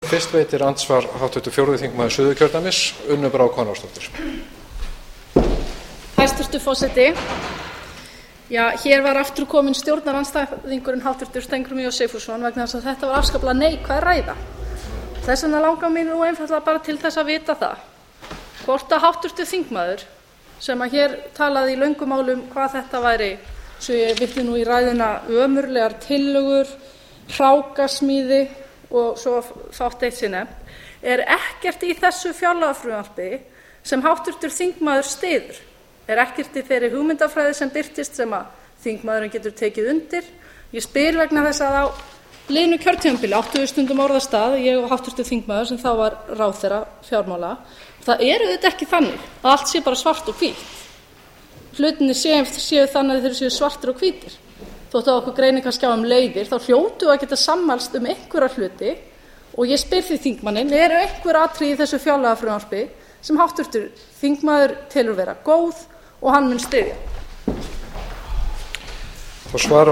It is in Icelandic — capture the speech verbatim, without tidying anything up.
Fyrst veitir andsvar háttvirtur fjórði þingmaður Suðurkjördæmis, Unnur Brá Konráðsdóttir. Hæstvirtur forseti. Já, hér var aftur komin stjórnarandstæðingurinn háttvirtur Steingrímur J Sigfússon vegna þess að þetta var afskaplega neikvæð ræða. Þess vegna langar mér nú einfaldlega bara til þess að vita það hvort að háttvirtur þingmaður sem að hér talaði í löngu máli um hvað þetta væri, svo ég vitni nú í ræðuna, ömurlegar tillögur, hrákasmíði og svo fátt eitt sé nefnt, er ekkert í þessu fjárlagafrumvarpi sem háttvirtur þingmaður styður. Er ekkert í þeirri hugmyndafræði sem birtist sem að þingmaðurinn getur tekið undir. Ég spyr vegna þess að á liðnu kjörtímabili áttum við stundum orðastað, ég og háttvirtur þingmaður sem þá var ráðherra fjármála. Það er auðvitað ekki þannig að allt sé bara svart og hvítt. Hlutinni séu, séu þannig að þeir séu svartir og hvítir. Þótt að okkur greinir kannski á um leiðir, þá hljótu að geta sammælst um einhverja hluti og ég spyr því þingmanninn, eru einhver atriði í þessu fjárlagafrumvarpi sem háttvirtur þingmaður telur vera góð og hann mun styðja? Þá svarar